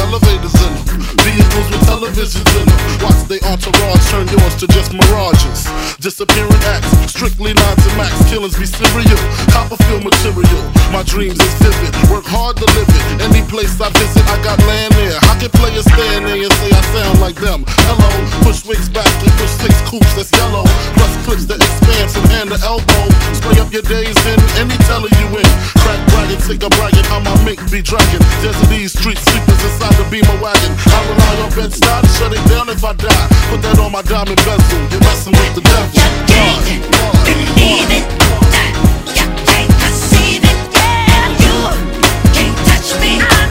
elevators in them, vehicles with televisions in them. Watch they entourage turn yours to just mirages. Disappearing acts, strictly lines and max. Killings be serial, Copperfield material. My dreams is vivid, work hard to live it. Any place I visit, I got land there. How can players stand there and say I sound like them? Hello, push wigs back and push 6 coops that's yellow. Plus clips that expand from hand to elbow. Spray up your days in any teller you in. Crack bragging, take a bragging, how my mink be dragging. Desert these street sleepers inside the beamer wagon. I rely on Bed-Stuy to shut it down if I die. Put that on my diamond bezel, you're messing with the devil. You can't believe it, you can't perceive it, yeah. You can't touch me.